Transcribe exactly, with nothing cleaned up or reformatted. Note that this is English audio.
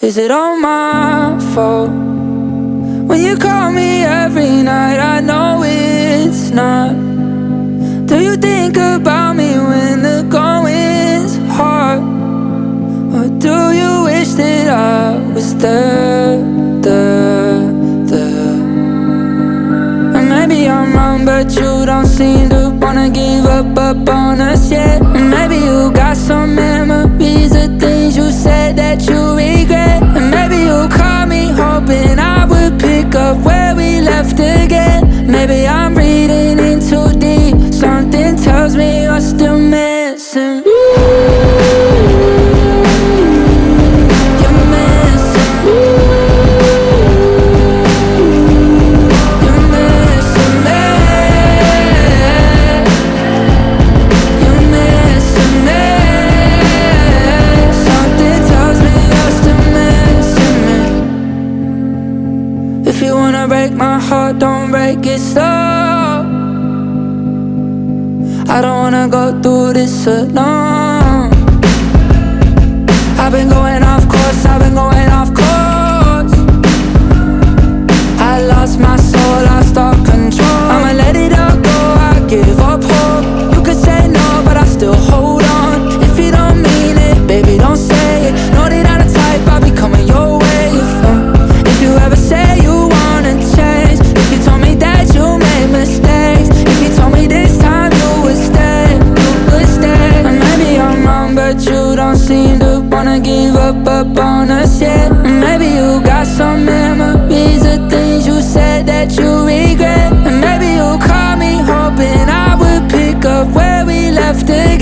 Is it all my fault? When you call me every night, I know it's not. Do you think about me when the going's hard? Or do you wish that I was there, there, there? And maybe I'm wrong, but you don't seem to wanna give up, up on us yet. And maybe you got some memories of things you said that you regret. And maybe you call me hoping I would pick up where we left again. Maybe I'm reading in too deep. Something tells me you're still missing me. You're missing me. You're missing me. You're missing me. Something tells me you're still missing me. If you wanna break my heart, don't break it slow. I don't wanna go through this alone. I've been going off course, I've been going off course. I lost my soul, lost all control. I'ma let it all go, I give up hope. You could say no, but I still hold on. If you don't mean it, baby, don't say it. Know that I'm the type, I'll be coming your way if, uh, if you ever say you wanna change. If you told me that you made mistakes. If you told me this time you would stay, you would stay. And maybe I'm wrong, but you don't seem to wanna give up, up on us yet. And maybe you got some memories of things you said that you regret. And maybe you call me hoping I would pick up where we left again.